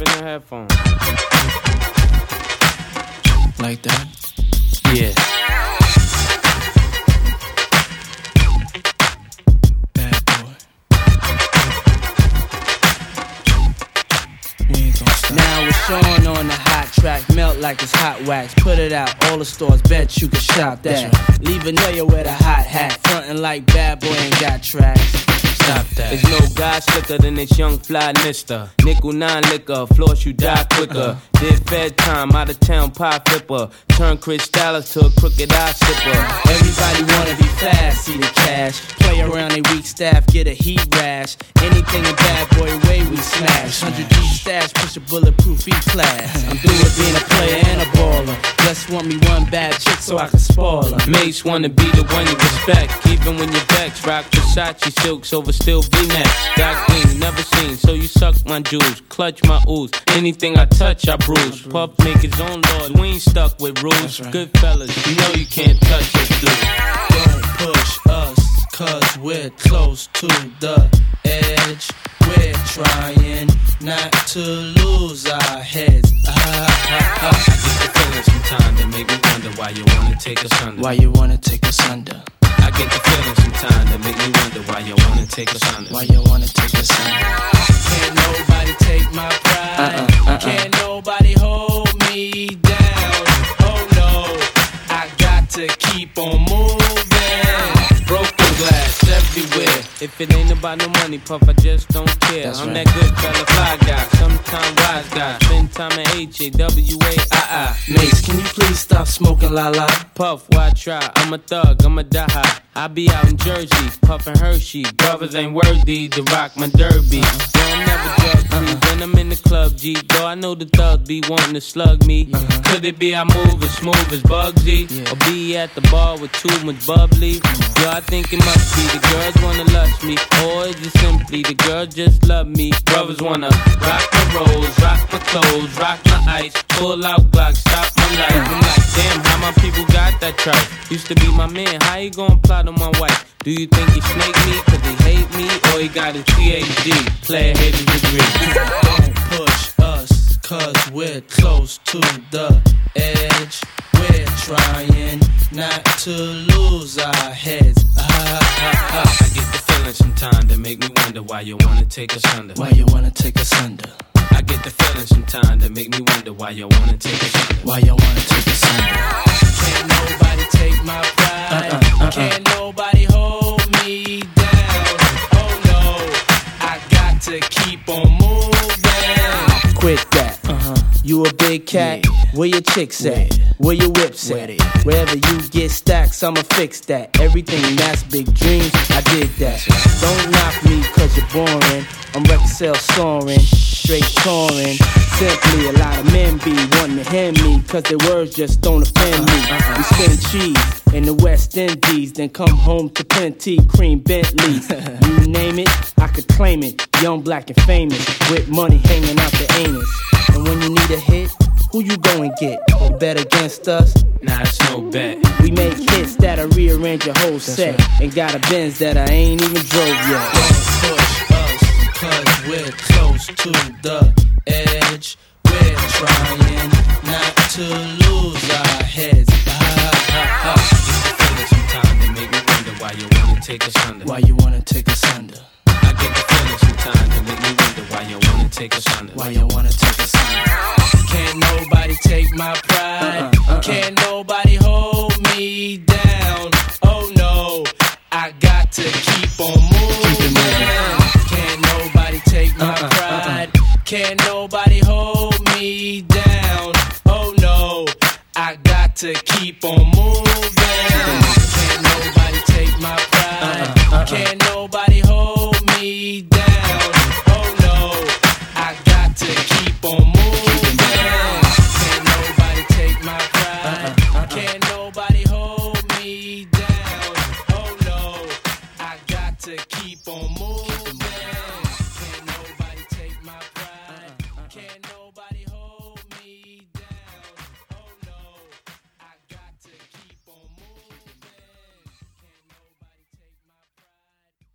in the headphones. Like that? Yeah. Bad boy. We ain't gonna stop. Now it's Sean on the hot track, melt like it's hot wax. Put it out, all the stores, bet you can shop that. Right. Leave a nail with a hot hat, frontin' like bad boy ain't got tracks. Stop that. There's no guy slicker than this young fly mister. Nickel 9 liquor, floss you die quicker. Did fed time, out of town pie flipper. Turn Chris Dallas to a crooked eye sipper. Everybody wanna be fast, see the cash. Play around they weak staff, get a heat rash. Anything a bad boy way we smash. 100 deep stash, push a bulletproof E-class. I'm through with being a player and a baller. Just want me one bad chick so I can spoil her. Mates wanna be the one you respect, even when you're vexed. Rock Versace silks over still V-necks. Got green, never seen, so you suck my jewels. Clutch my ooze, anything I touch I bruise. Puff make his own laws, we ain't stuck with rules. Right. Good fellas, you know you can't touch us, dude. Don't push us, cause we're close to the edge. We're trying not to lose our heads. I get the feeling sometimes that make me wonder why you wanna take us under. Why you wanna take us under? I get the feeling sometimes that make me wonder why you wanna take us under. Why you wanna take us under? Can't nobody take my pride. Can't nobody hold me down. Oh no, I got to keep on moving. Broken glass everywhere. If it ain't about no money, Puff, I just don't care. That's I'm right. that good fella, fly guy, sometime wise guy. Spend time at HAWA. Mace, can you please stop smoking la la? Puff, why try? I'm a thug, I'm a die high. I be out in Jersey, puffin' Hershey. Brothers ain't worthy to rock my derby. So I'm never drug free when I'm in the club, G. Though I know the thugs be wanting to slug me. Could it be I move as smooth as Bugsy? Or be at the bar with too much bubbly? Yo, I think it must be the girls wanna lust me. Or is it simply the girls just love me? Brothers wanna rock my rolls, rock my clothes, rock my ice. Pull out Glock, stop my life. I'm like, damn, how my people got that tripe? Used to be my man, how you gon' plot on my wife? Do you think he snake me cause he hate me? Or he got his PhD, player hated degree? Don't push us, cause we're close to the edge. We're trying not to lose our heads. I get the feeling sometimes that make me wonder why you wanna take us under. Why you wanna take us under? I get the feeling sometimes that make me wonder why you wanna take us under. Why you wanna take us under? Can't nobody take my pride. Can't nobody hold me down. Oh no, I got to keep on moving. Quit that. You a big cat? Yeah. Where your chicks at? Where your whips Where at? they at? Wherever you get stacks, I'ma fix that. Everything that's big dreams, I did that. Don't knock me cause you're boring. I'm record sales soaring, straight touring. Simply a lot of men be wanting to hand me cause their words just don't offend me. We spend cheese in the West Indies, then come home to plenty cream Bentleys. You name it, I could claim it. Young, black, and famous, with money hanging out the anus. And when you need a hit, who you go and get? Or bet against us? Nah, it's no bet. We make hits that'll rearrange your whole set. right. And got a Benz that I ain't even drove yet. Don't push us, cause we're close to the edge. We're trying not to lose our heads. I get the feeling sometimes that make me wonder why you wanna take us under. Why you wanna take us under? I get the feeling sometimes that make me wonder why you wanna take us under. Why you wanna take us under? Can't nobody take my pride. Can't nobody hold me down. Oh no, I got to keep on moving. Can't nobody take my pride. Can't nobody hold me down. Oh no, I got to keep on moving.